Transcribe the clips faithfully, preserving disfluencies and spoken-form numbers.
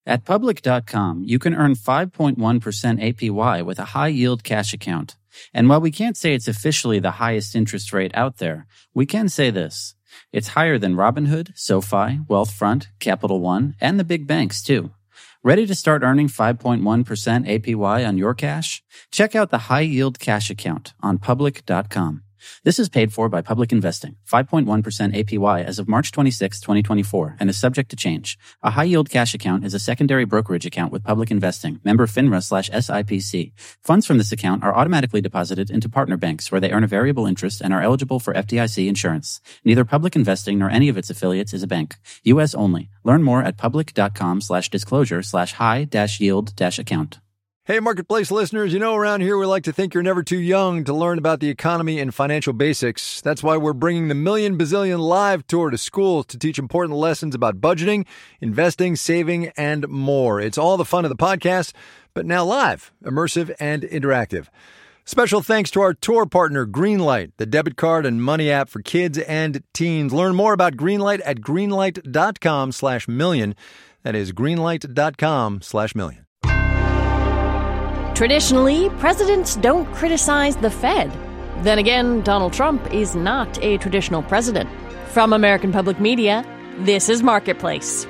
At Public dot com, you can earn five point one percent A P Y with a high-yield cash account. And while we can't say it's officially the highest interest rate out there, we can say this. It's higher than Robinhood, SoFi, Wealthfront, Capital One, and the big banks, too. Ready to start earning five point one percent A P Y on your cash? Check out the high-yield cash account on Public dot com. This is paid for by Public Investing, five point one percent A P Y as of March twenty-sixth, twenty twenty-four, and is subject to change. A high-yield cash account is a secondary brokerage account with Public Investing, member FINRA slash S I P C. Funds from this account are automatically deposited into partner banks where they earn a variable interest and are eligible for F D I C insurance. Neither Public Investing nor any of its affiliates is a bank. U S only. Learn more at Public dot com slash disclosure slash high dash yield dash account. Hey, Marketplace listeners, you know around here we like to think you're never too young to learn about the economy and financial basics. That's why we're bringing the Million Bazillion Live Tour to schools to teach important lessons about budgeting, investing, saving, and more. It's all the fun of the podcast, but now live, immersive, and interactive. Special thanks to our tour partner, Greenlight, the debit card and money app for kids and teens. Learn more about Greenlight at greenlight dot com slash million. That is greenlight dot com slash million. Traditionally, presidents don't criticize the Fed. Then again, Donald Trump is not a traditional president. From American Public Media, this is Marketplace.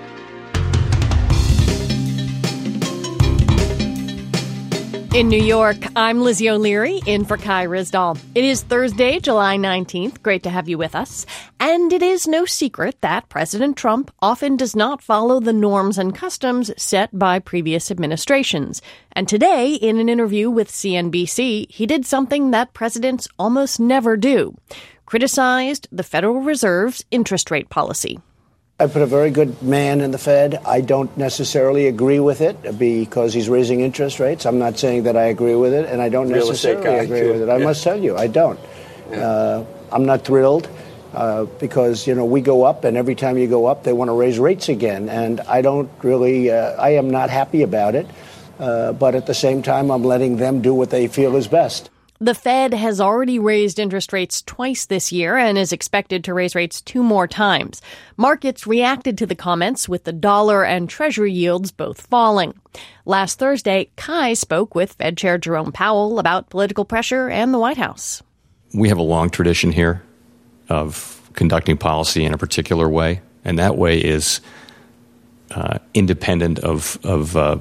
In New York, I'm Lizzie O'Leary, in for Kai Ryssdal. It is Thursday, July nineteenth. Great to have you with us. And it is no secret that President Trump often does not follow the norms and customs set by previous administrations. And today, in an interview with C N B C, he did something that presidents almost never do. Criticized the Federal Reserve's interest rate policy. I put a very good man in the Fed. I don't necessarily agree with it because he's raising interest rates. I'm not saying that I agree with it, and I don't Real necessarily guy, agree too. with it. I yeah. must tell you, I don't. Yeah. Uh, I'm not thrilled uh, because, you know, we go up, and every time you go up, they want to raise rates again. And I don't really, uh, I am not happy about it. Uh, but at the same time, I'm letting them do what they feel is best. The Fed has already raised interest rates twice this year and is expected to raise rates two more times. Markets reacted to the comments with the dollar and Treasury yields both falling. Last Thursday, Kai spoke with Fed Chair Jerome Powell about political pressure and the White House. We have a long tradition here of conducting policy in a particular way, and that way is uh, independent of of uh,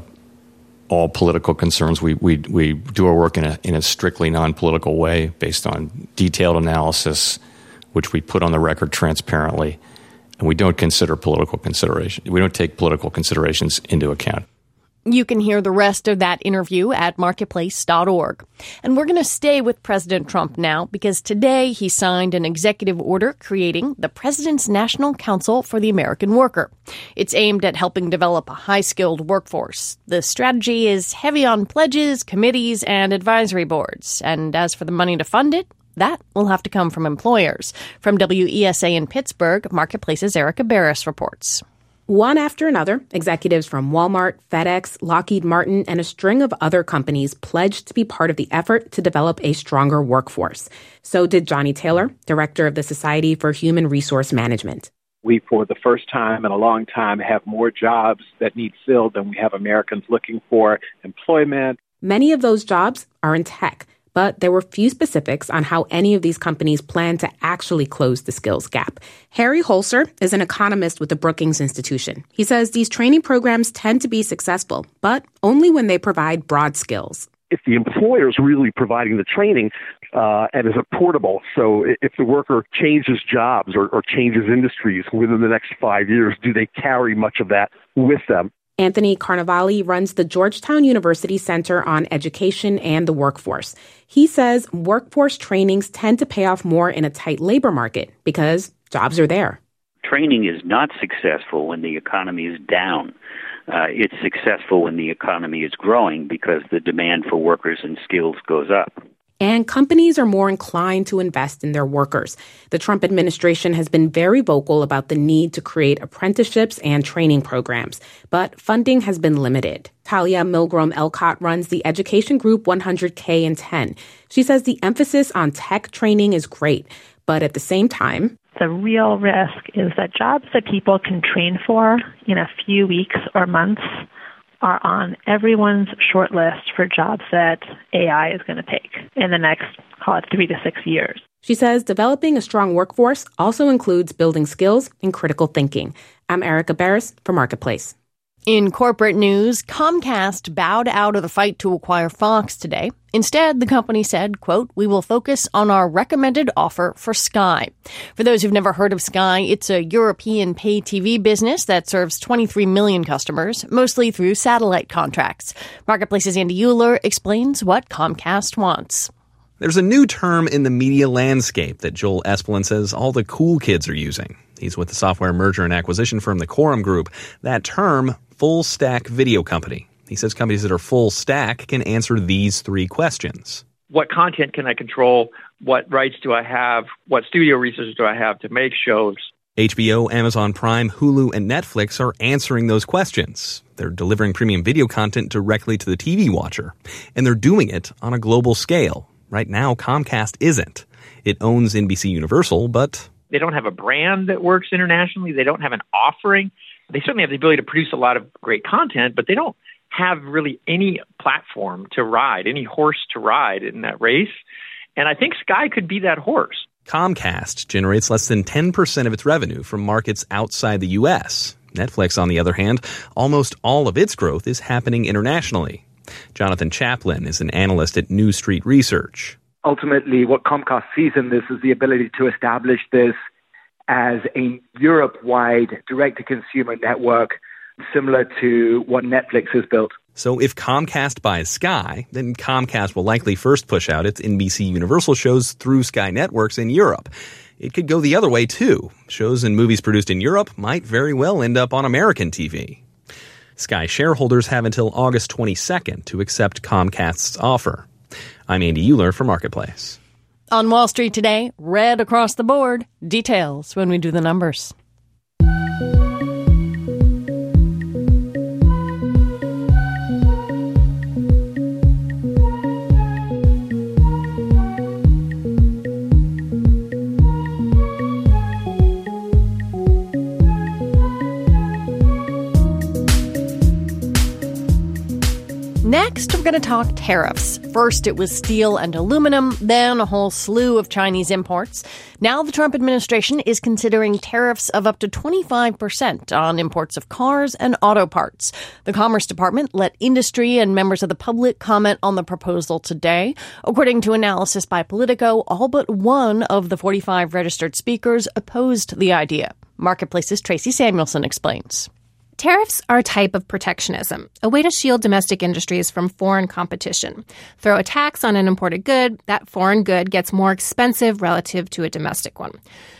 all political concerns. We we we do our work in a in a strictly non-political way based on detailed analysis, which we put on the record transparently, and we don't consider political consideration. We don't take political considerations into account. You can hear the rest of that interview at marketplace dot org. And we're going to stay with President Trump now because today he signed an executive order creating the President's National Council for the American Worker. It's aimed at helping develop a high-skilled workforce. The strategy is heavy on pledges, committees, and advisory boards. And as for the money to fund it, that will have to come from employers. From W E S A in Pittsburgh, Marketplace's Erica Barris reports. One after another, executives from Walmart, FedEx, Lockheed Martin, and a string of other companies pledged to be part of the effort to develop a stronger workforce. So did Johnny Taylor, director of the Society for Human Resource Management. We, for the first time in a long time, have more jobs that need filled than we have Americans looking for employment. Many of those jobs are in tech, but there were few specifics on how any of these companies plan to actually close the skills gap. Harry Holzer is an economist with the Brookings Institution. He says these training programs tend to be successful, but only when they provide broad skills. If the employer is really providing the training uh, and is portable, so if the worker changes jobs or, or changes industries within the next five years, do they carry much of that with them? Anthony Carnevale runs the Georgetown University Center on Education and the Workforce. He says workforce trainings tend to pay off more in a tight labor market because jobs are there. Training is not successful when the economy is down. Uh, it's successful when the economy is growing because the demand for workers and skills goes up. And companies are more inclined to invest in their workers. The Trump administration has been very vocal about the need to create apprenticeships and training programs, but funding has been limited. Talia Milgrom-Elcott runs the education group one hundred K and ten. She says the emphasis on tech training is great, but at the same time, the real risk is that jobs that people can train for in a few weeks or months are on everyone's short list for jobs that A I is going to take in the next, call it, three to six years. She says developing a strong workforce also includes building skills in critical thinking. I'm Erica Barris for Marketplace. In corporate news, Comcast bowed out of the fight to acquire Fox today. Instead, the company said, quote, "We will focus on our recommended offer for Sky." For those who've never heard of Sky, it's a European pay T V business that serves twenty-three million customers, mostly through satellite contracts. Marketplace's Andy Euler explains what Comcast wants. There's a new term in the media landscape that Joel Espelin says all the cool kids are using. He's with the software merger and acquisition firm, the Quorum Group. That term, full stack video company. He says companies that are full stack can answer these three questions. What content can I control? What rights do I have? What studio resources do I have to make shows? H B O, Amazon Prime, Hulu, and Netflix are answering those questions. They're delivering premium video content directly to the T V watcher. And they're doing it on a global scale. Right now, Comcast isn't. It owns N B C Universal, but they don't have a brand that works internationally. They don't have an offering. They certainly have the ability to produce a lot of great content, but they don't have really any platform to ride, any horse to ride in that race. And I think Sky could be that horse. Comcast generates less than ten percent of its revenue from markets outside the U S. Netflix, on the other hand, almost all of its growth is happening internationally. Jonathan Chaplin is an analyst at New Street Research. Ultimately, what Comcast sees in this is the ability to establish this as a Europe-wide direct-to-consumer network similar to what Netflix has built. So if Comcast buys Sky, then Comcast will likely first push out its N B C Universal shows through Sky Networks in Europe. It could go the other way, too. Shows and movies produced in Europe might very well end up on American T V. Sky shareholders have until August twenty-second to accept Comcast's offer. I'm Andy Euler for Marketplace. On Wall Street today, red across the board. Details when we do the numbers. Next, we're going to talk tariffs. First, it was steel and aluminum, then a whole slew of Chinese imports. Now the Trump administration is considering tariffs of up to twenty-five percent on imports of cars and auto parts. The Commerce Department let industry and members of the public comment on the proposal today. According to analysis by Politico, all but one of the forty-five registered speakers opposed the idea. Marketplace's Tracy Samuelson explains. Tariffs are a type of protectionism, a way to shield domestic industries from foreign competition. Throw a tax on an imported good, that foreign good gets more expensive relative to a domestic one.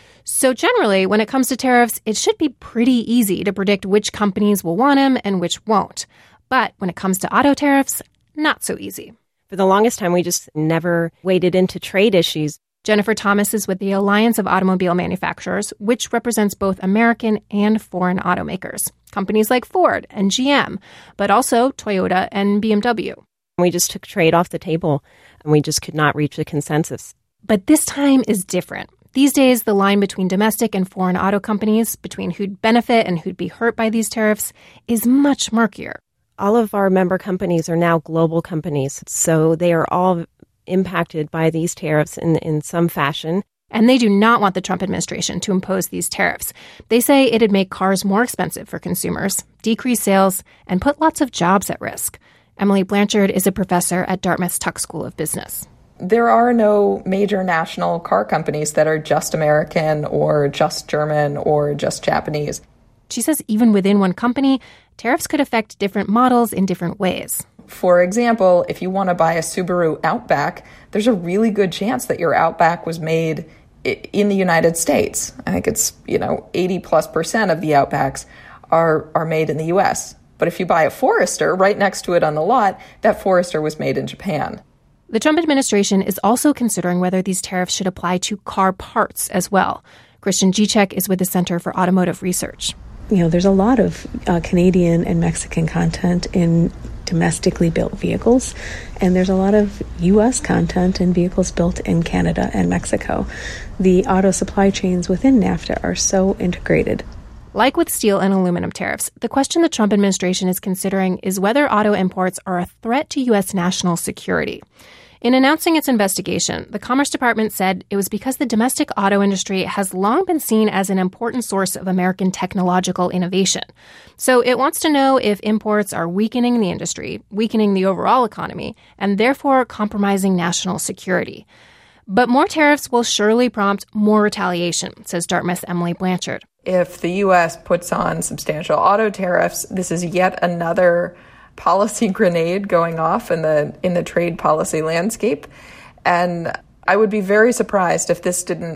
So generally, when it comes to tariffs, it should be pretty easy to predict which companies will want them and which won't. But when it comes to auto tariffs, not so easy. For the longest time, we just never waded into trade issues. Jennifer Thomas is with the Alliance of Automobile Manufacturers, which represents both American and foreign automakers. Companies like Ford and G M, but also Toyota and B M W. We just took trade off the table, and we just could not reach a consensus. But this time is different. These days, the line between domestic and foreign auto companies, between who'd benefit and who'd be hurt by these tariffs, is much murkier. All of our member companies are now global companies, so they are all impacted by these tariffs in, in some fashion. And they do not want the Trump administration to impose these tariffs. They say it'd make cars more expensive for consumers, decrease sales, and put lots of jobs at risk. Emily Blanchard is a professor at Dartmouth's Tuck School of Business. There are no major national car companies that are just American or just German or just Japanese. She says even within one company, tariffs could affect different models in different ways. For example, if you want to buy a Subaru Outback, there's a really good chance that your Outback was made in the United States. I think it's, you know, eighty plus percent of the Outbacks are, are made in the U S. But if you buy a Forester right next to it on the lot, that Forester was made in Japan. The Trump administration is also considering whether these tariffs should apply to car parts as well. Christian Gicek is with the Center for Automotive Research. You know, there's a lot of uh, Canadian and Mexican content in domestically built vehicles, and there's a lot of U S content in vehicles built in Canada and Mexico. The auto supply chains within NAFTA are so integrated. Like with steel and aluminum tariffs, the question the Trump administration is considering is whether auto imports are a threat to U S national security. In announcing its investigation, the Commerce Department said it was because the domestic auto industry has long been seen as an important source of American technological innovation. So it wants to know if imports are weakening the industry, weakening the overall economy, and therefore compromising national security. But more tariffs will surely prompt more retaliation, says Dartmouth's Emily Blanchard. If the U S puts on substantial auto tariffs, this is yet another policy grenade going off in the in the trade policy landscape. And I would be very surprised if this didn't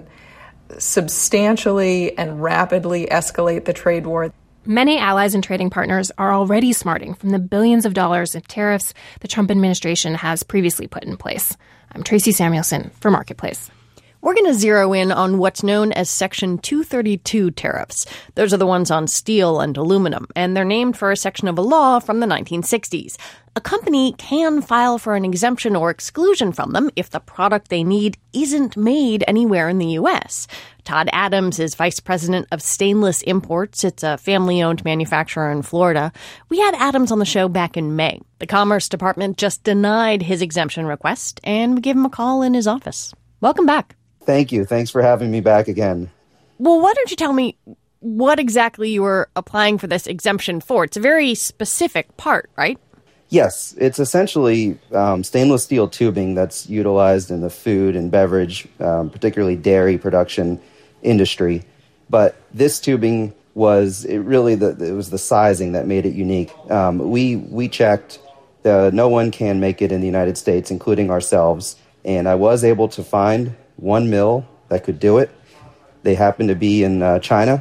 substantially and rapidly escalate the trade war. Many allies and trading partners are already smarting from the billions of dollars of tariffs the Trump administration has previously put in place. I'm Tracy Samuelson for Marketplace. We're going to zero in on what's known as Section two thirty-two tariffs. Those are the ones on steel and aluminum, and they're named for a section of a law from the nineteen sixties. A company can file for an exemption or exclusion from them if the product they need isn't made anywhere in the U S. Todd Adams is vice president of Stainless Imports. It's a family-owned manufacturer in Florida. We had Adams on the show back in May. The Commerce Department just denied his exemption request, and we gave him a call in his office. Welcome back. Thank you. Thanks for having me back again. Well, why don't you tell me what exactly you were applying for this exemption for? It's a very specific part, right? Yes, it's essentially um, stainless steel tubing that's utilized in the food and beverage, um, particularly dairy production industry. But this tubing was it really the it was the sizing that made it unique. Um, we we checked. The, no one can make it in the United States, including ourselves. And I was able to find one mill that could do it. They happened to be in uh, China.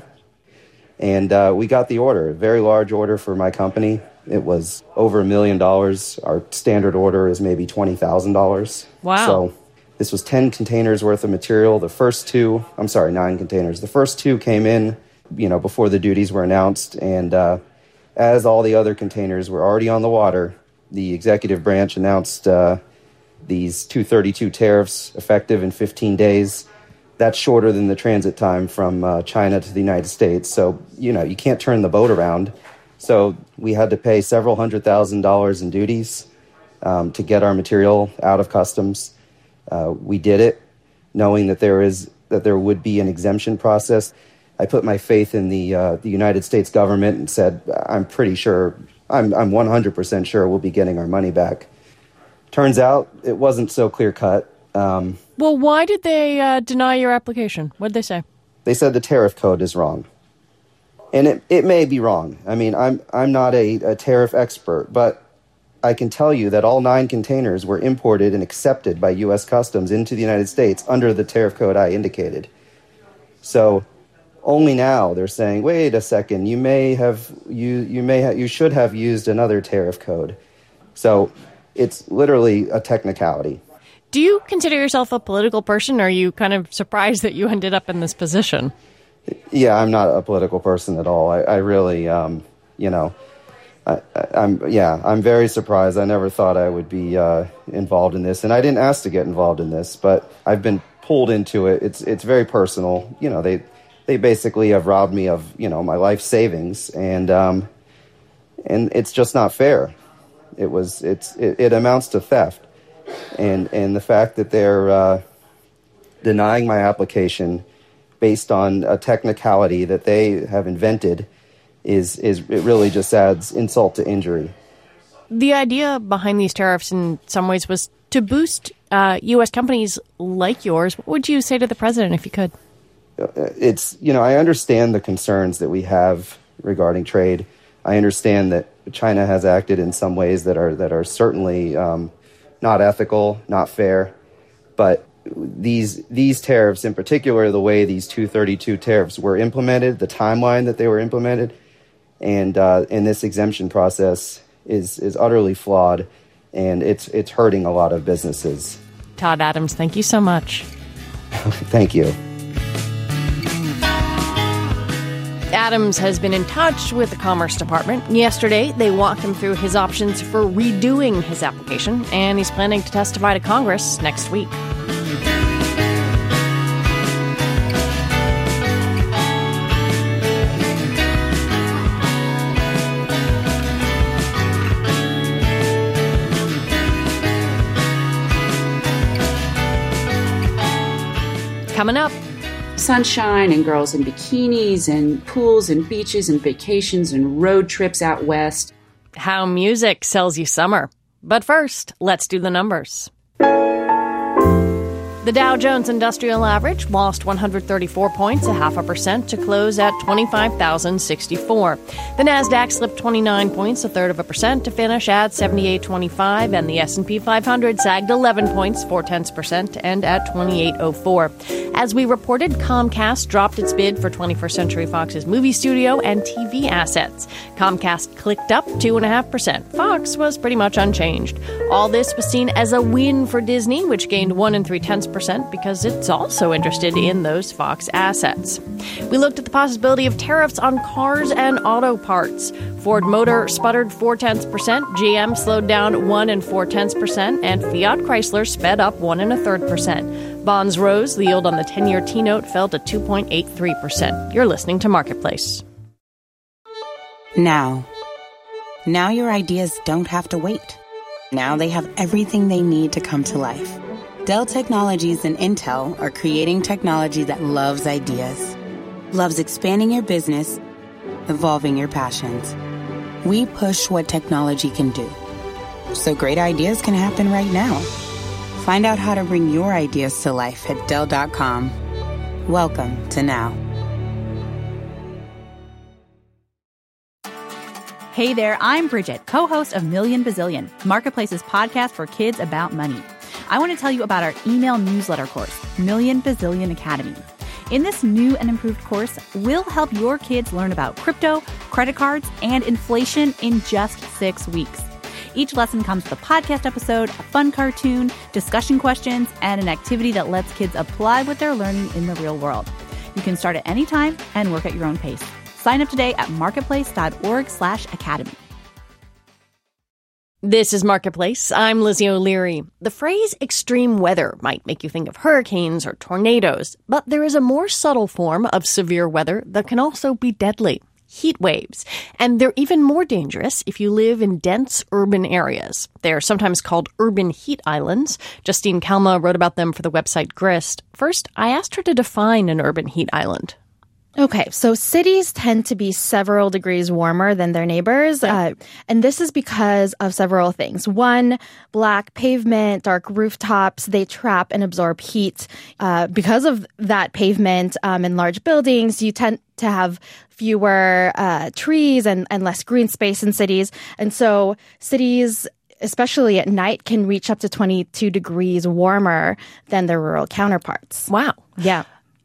And uh, we got the order, a very large order for my company. It was over a million dollars. Our standard order is maybe twenty thousand dollars. Wow. So this was ten containers worth of material. The first two, I'm sorry, nine containers. The first two came in, you know, before the duties were announced. And uh, as all the other containers were already on the water, the executive branch announced uh, these two thirty-two tariffs effective in fifteen days. That's shorter than the transit time from uh, China to the United States. So, you know, you can't turn the boat around. So we had to pay several hundred thousand dollars in duties um, to get our material out of customs. Uh, we did it knowing that there is that there would be an exemption process. I put my faith in the uh, the United States government and said, I'm pretty sure, I'm I'm one hundred percent sure we'll be getting our money back. Turns out it wasn't so clear-cut. Um, well, why did they uh, deny your application? What did they say? They said the tariff code is wrong. And it, it may be wrong. I mean, I'm I'm not a, a tariff expert, but I can tell you that all nine containers were imported and accepted by U S Customs into the United States under the tariff code I indicated. So only now they're saying, wait a second, you may have you you may ha- you should have used another tariff code. So it's literally a technicality. Do you consider yourself a political person, or are you kind of surprised that you ended up in this position? Yeah, I'm not a political person at all. I, I really, um, you know, I, I, I'm, yeah, I'm very surprised. I never thought I would be uh, involved in this, and I didn't ask to get involved in this, but I've been pulled into it. It's it's very personal. You know, they they basically have robbed me of, you know, my life savings, and um, and it's just not fair. It was it's it, it amounts to theft, and and the fact that they're uh, denying my application based on a technicality that they have invented is is it really just adds insult to injury. The idea behind these tariffs in some ways was to boost uh, U S companies like yours. What would you say to the president if you could? It's, you know, I understand the concerns that we have regarding trade. I understand that China has acted in some ways that are that are certainly um, not ethical, not fair, but These these tariffs, in particular, the way these two thirty-two tariffs were implemented, the timeline that they were implemented, and uh, and this exemption process is is utterly flawed, and it's it's hurting a lot of businesses. Todd Adams, thank you so much. Thank you. Adams has been in touch with the Commerce Department. Yesterday, they walked him through his options for redoing his application, and he's planning to testify to Congress next week. Coming up, sunshine and girls in bikinis and pools and beaches and vacations and road trips out west. How music sells you summer. But first, let's do the numbers. The Dow Jones Industrial Average lost one hundred thirty-four points, a half a percent, to close at twenty-five thousand sixty-four. The Nasdaq slipped twenty-nine points, a third of a percent, to finish at seventy-eight twenty-five, and the S and P five hundred sagged eleven points, four tenths percent, and at twenty-eight oh four. As we reported, Comcast dropped its bid for twenty-first Century Fox's movie studio and T V assets. Comcast clicked up two point five percent. Fox was pretty much unchanged. All this was seen as a win for Disney, which gained one and three tenths percent because it's also interested in those Fox assets. We looked at the possibility of tariffs on cars and auto parts. Ford Motor sputtered four tenths percent, G M slowed down one and four tenths percent, and Fiat Chrysler sped up one and a third percent. Bonds rose. The yield on the ten-year T-note fell to two point eight three percent. You're listening to Marketplace. Now. Now your ideas don't have to wait. Now they have everything they need to come to life. Dell Technologies and Intel are creating technology that loves ideas, loves expanding your business, evolving your passions. We push what technology can do, so great ideas can happen right now. Find out how to bring your ideas to life at Dell dot com. Welcome to Now. Hey there, I'm Bridget, co-host of Million Bazillion, Marketplace's podcast for kids about money. I want to tell you about our email newsletter course, Million Bazillion Academy. In this new and improved course, we'll help your kids learn about crypto, credit cards, and inflation in just six weeks. Each lesson comes with a podcast episode, a fun cartoon, discussion questions, and an activity that lets kids apply what they're learning in the real world. You can start at any time and work at your own pace. Sign up today at marketplace.org slash academy. This is Marketplace. I'm Lizzie O'Leary. The phrase extreme weather might make you think of hurricanes or tornadoes, but there is a more subtle form of severe weather that can also be deadly. Heat waves. And they're even more dangerous if you live in dense urban areas. They're sometimes called urban heat islands. Justine Kalma wrote about them for the website Grist. First, I asked her to define an urban heat island. Okay, so cities tend to be several degrees warmer than their neighbors, uh, and this is because of several things. One, black pavement, dark rooftops, they trap and absorb heat. Uh, because of that pavement um, in large buildings, you tend to have fewer uh, trees and, and less green space in cities. And so cities, especially at night, can reach up to twenty-two degrees warmer than their rural counterparts. Wow. Yeah.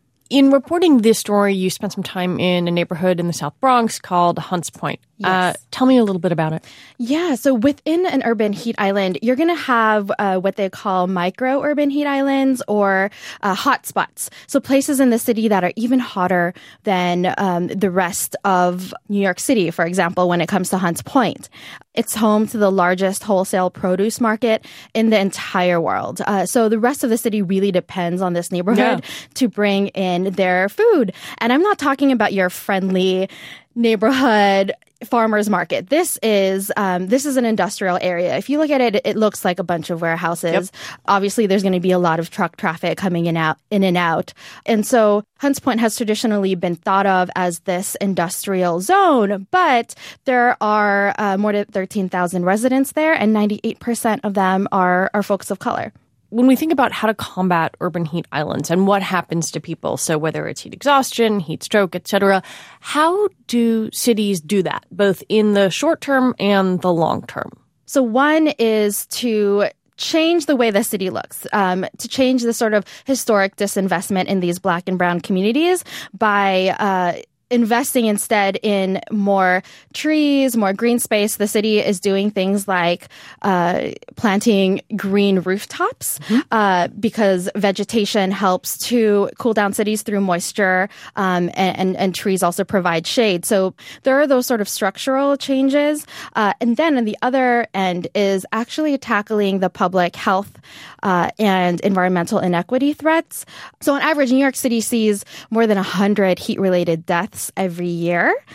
In reporting this story, you spent some time in a neighborhood in the South Bronx called Hunts Point. Yes. Uh, tell me a little bit about it. Yeah, so within an urban heat island, you're going to have uh, what they call micro-urban heat islands or uh, hotspots. So places in the city that are even hotter than um, the rest of New York City, for example, when it comes to Hunts Point. It's home to the largest wholesale produce market in the entire world. Uh, so the rest of the city really depends on this neighborhood yeah. to bring in their food. And I'm not talking about your friendly neighborhood farmers market. This is um, this is an industrial area. If you look at it, it looks like a bunch of warehouses. Yep. Obviously, there's going to be a lot of truck traffic coming in out in and out. And so Hunts Point has traditionally been thought of as this industrial zone, but there are uh, more than thirteen thousand residents there, and ninety-eight percent of them are, are folks of color. When we think about how to combat urban heat islands and what happens to people, so whether it's heat exhaustion, heat stroke, et cetera, how do cities do that, both in the short term and the long term? So one is to change the way the city looks, um, to change the sort of historic disinvestment in these Black and brown communities by uh investing instead in more trees, more green space. The city is doing things like uh, planting green rooftops mm-hmm. uh, because vegetation helps to cool down cities through moisture, um, and, and, and trees also provide shade. So there are those sort of structural changes. Uh, and then on the other end is actually tackling the public health uh, and environmental inequity threats. So on average, New York City sees more than one hundred heat-related deaths every year.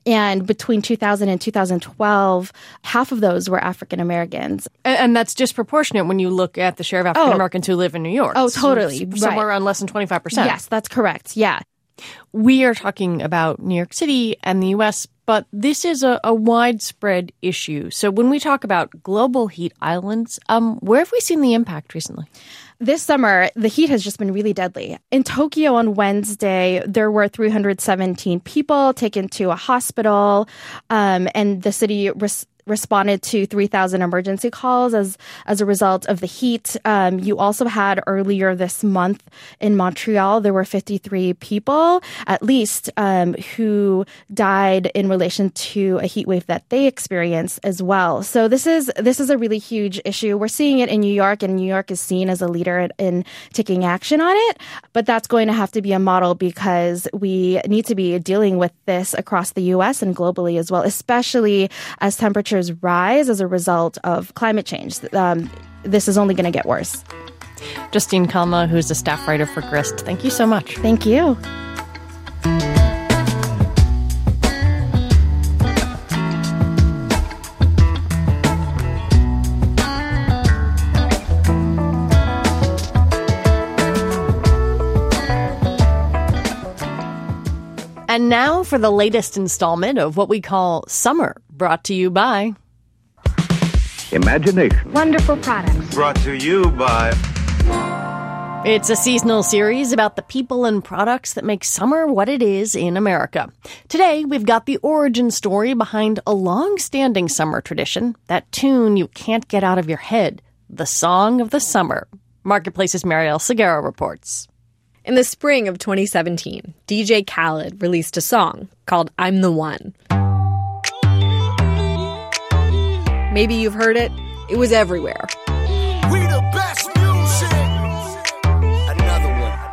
And between two thousand and two thousand twelve, half of those were African Americans. And, and that's disproportionate when you look at the share of African Americans oh. who live in New York. Oh, totally. So somewhere right. around less than twenty-five percent. Yes, that's correct. Yeah. We are talking about New York City and the U S, but this is a, a widespread issue. So when we talk about global heat islands, um, where have we seen the impact recently? This summer, the heat has just been really deadly. In Tokyo on Wednesday, there were three hundred seventeen people taken to a hospital, um, and the city res- responded to three thousand emergency calls as as a result of the heat. Um, you also had earlier this month in Montreal, there were fifty-three people, at least, um, who died in relation to a heat wave that they experienced as well. So this is this is a really huge issue. We're seeing it in New York, and New York is seen as a leader in, in taking action on it. But that's going to have to be a model because we need to be dealing with this across the U S and globally as well, especially as temperatures rise as a result of climate change. Um, this is only going to get worse. Justine Kalma, who's a staff writer for Grist, thank you so much. Thank you. And now for the latest installment of what we call Summer, brought to you by Imagination. Wonderful products. Brought to you by... It's a seasonal series about the people and products that make summer what it is in America. Today, we've got the origin story behind a long-standing summer tradition, that tune you can't get out of your head, the Song of the Summer. Marketplace's Marielle Segarra reports. In the spring of twenty seventeen, D J Khaled released a song called I'm the One. Maybe you've heard it. It was everywhere. We the best music. Another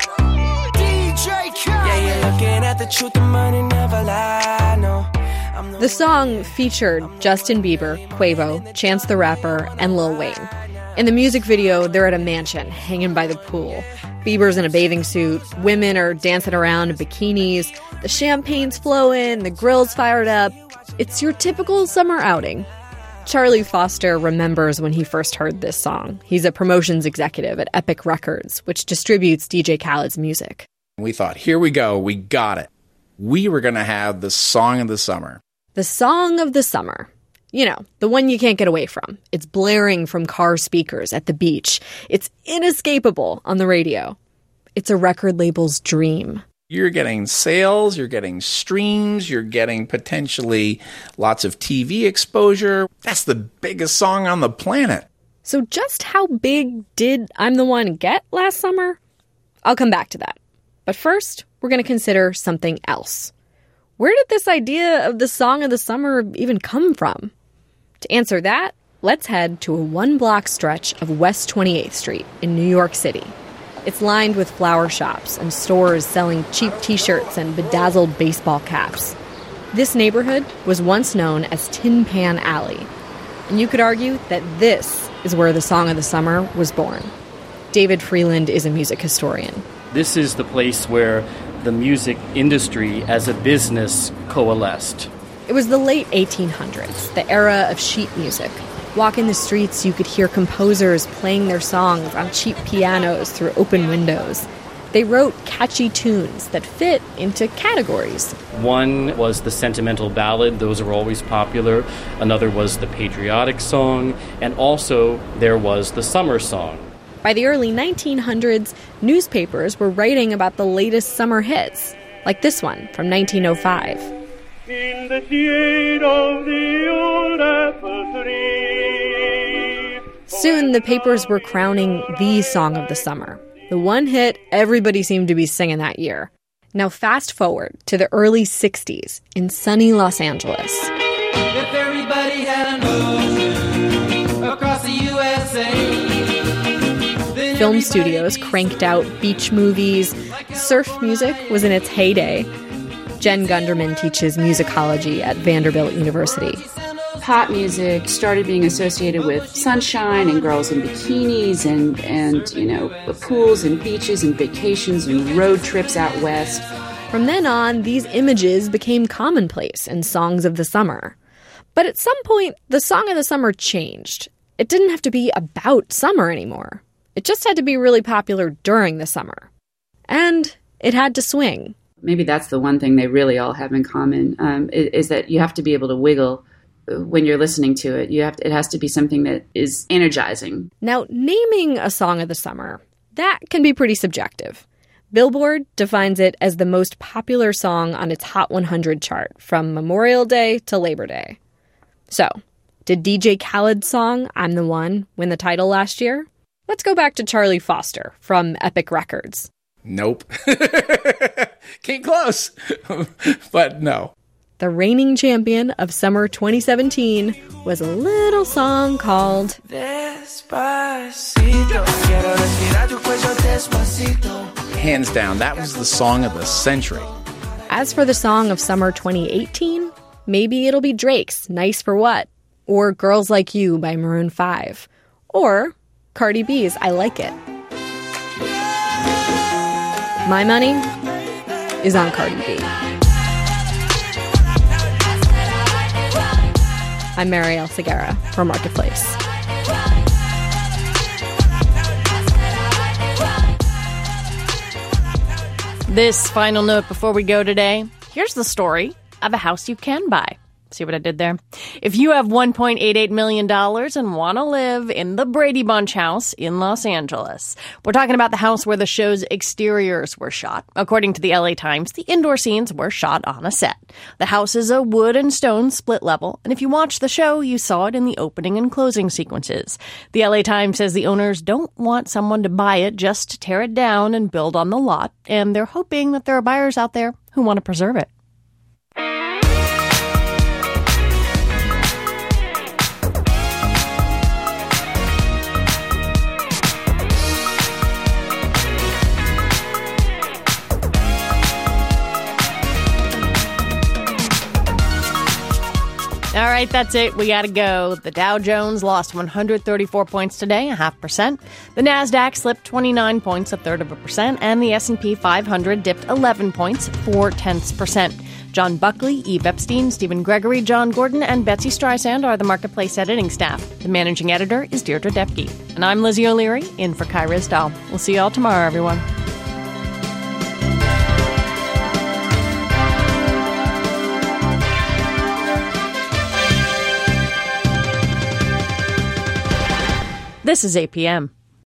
one. D J Khaled. Yeah, you're looking at the truth, the money never lie. No. I'm the, the song featured Justin Bieber, Quavo, Chance the Rapper, and Lil Wayne. In the music video, they're at a mansion hanging by the pool. Bieber's in a bathing suit. Women are dancing around in bikinis. The champagne's flowing. The grill's fired up. It's your typical summer outing. Charlie Foster remembers when he first heard this song. He's a promotions executive at Epic Records, which distributes D J Khaled's music. We thought, here we go. We got it. We were going to have the song of the summer. The song of the summer. You know, the one you can't get away from. It's blaring from car speakers at the beach. It's inescapable on the radio. It's a record label's dream. You're getting sales, you're getting streams, you're getting potentially lots of T V exposure. That's the biggest song on the planet. So just how big did I'm the One get last summer? I'll come back to that. But first, we're going to consider something else. Where did this idea of the song of the summer even come from? To answer that, let's head to a one-block stretch of West twenty-eighth Street in New York City. It's lined with flower shops and stores selling cheap T-shirts and bedazzled baseball caps. This neighborhood was once known as Tin Pan Alley, and you could argue that this is where the Song of the Summer was born. David Freeland is a music historian. This is the place where the music industry as a business coalesced. It was the late eighteen hundreds, the era of sheet music. Walking the streets, you could hear composers playing their songs on cheap pianos through open windows. They wrote catchy tunes that fit into categories. One was the sentimental ballad. Those are always popular. Another was the patriotic song. And also, there was the summer song. By the early nineteen hundreds, newspapers were writing about the latest summer hits, like this one from nineteen oh five. In the shade of the old apple tree. Soon, the papers were crowning the song of the summer, the one hit everybody seemed to be singing that year. Now fast forward to the early sixties in sunny Los Angeles. If everybody had an ocean across the U S A. Film studios cranked out beach movies. Surf music was in its heyday. Jen Gunderman teaches musicology at Vanderbilt University. Pop music started being associated with sunshine and girls in bikinis and, and you know, pools and beaches and vacations and road trips out west. From then on, these images became commonplace in songs of the summer. But at some point, the song of the summer changed. It didn't have to be about summer anymore. It just had to be really popular during the summer. And it had to swing. Maybe that's the one thing they really all have in common, um, is, is that you have to be able to wiggle when you're listening to it. You have to, it has to be something that is energizing. Now, naming a song of the summer, that can be pretty subjective. Billboard defines it as the most popular song on its Hot one hundred chart from Memorial Day to Labor Day. So, did D J Khaled's song, I'm the One, win the title last year? Let's go back to Charlie Foster from Epic Records. Nope. Came close, but no. The reigning champion of summer twenty seventeen was a little song called Hands down, that was the song of the century. As for the song of summer twenty eighteen, maybe it'll be Drake's Nice for What, or Girls Like You by Maroon five, or Cardi B's I Like It. My money is on Cardi B. I'm Marielle Segarra for Marketplace. This final note before we go today. Here's the story of a house you can buy. See what I did there? If you have one point eight eight million dollars and want to live in the Brady Bunch house in Los Angeles. We're talking about the house where the show's exteriors were shot. According to the L A Times, the indoor scenes were shot on a set. The house is a wood and stone split level, and if you watched the show, you saw it in the opening and closing sequences. The L A Times says the owners don't want someone to buy it just to tear it down and build on the lot, and they're hoping that there are buyers out there who want to preserve it. All right, that's it. We got to go. The Dow Jones lost one hundred thirty-four points today, a half percent. The Nasdaq slipped twenty-nine points, a third of a percent. And the S and P five hundred dipped eleven points, four tenths percent. John Buckley, Eve Epstein, Stephen Gregory, John Gordon, and Betsy Streisand are the Marketplace editing staff. The managing editor is Deirdre Depke. And I'm Lizzie O'Leary, in for Kai Ryssdal. We'll see you all tomorrow, everyone. This is A P M.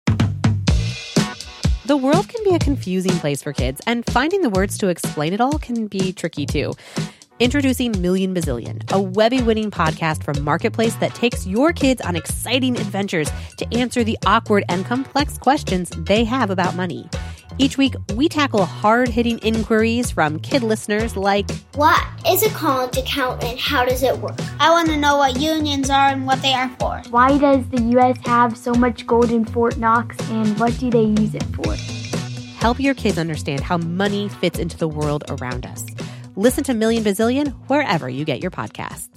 The world can be a confusing place for kids, and finding the words to explain it all can be tricky too. Introducing Million Bazillion, a Webby-winning podcast from Marketplace that takes your kids on exciting adventures to answer the awkward and complex questions they have about money. Each week, we tackle hard-hitting inquiries from kid listeners like, what is a college account and how does it work? I want to know what unions are and what they are for. Why does the U S have so much gold in Fort Knox and what do they use it for? Help your kids understand how money fits into the world around us. Listen to Million Bazillion wherever you get your podcasts.